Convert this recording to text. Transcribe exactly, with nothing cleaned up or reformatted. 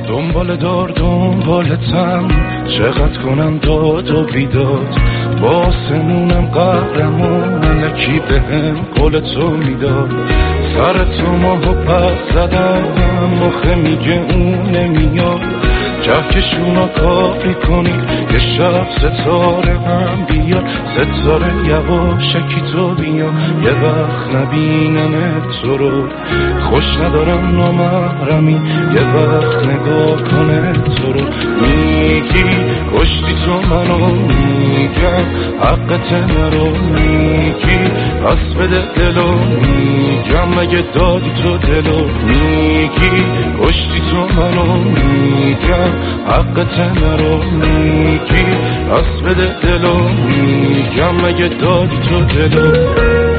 دنبال دار دنبالتم، چقدر کنم داد و بیداد، با آسمونم قهرمون الکی بهم قول تو میداد. سر تو ماهو پس زدم، مخه میگه اون نمیاد، جهکشونا کافی کنی یه شب ستاره هم بیاد، ستاره یواشکی تو بیا، یه وقت نبینم تو رو، خوش ندارم نامحرمی، یه وقت نگاه کنه تو رو. میگی کشتی تو منو، میگم حقت نرو، میگی پس بده دلو، میگم مگه دادی تو دلو، میگی کشتی تو منو، میگم حقت نرو، میگی پس بده دلو، میگم مگه دادی تو دلو.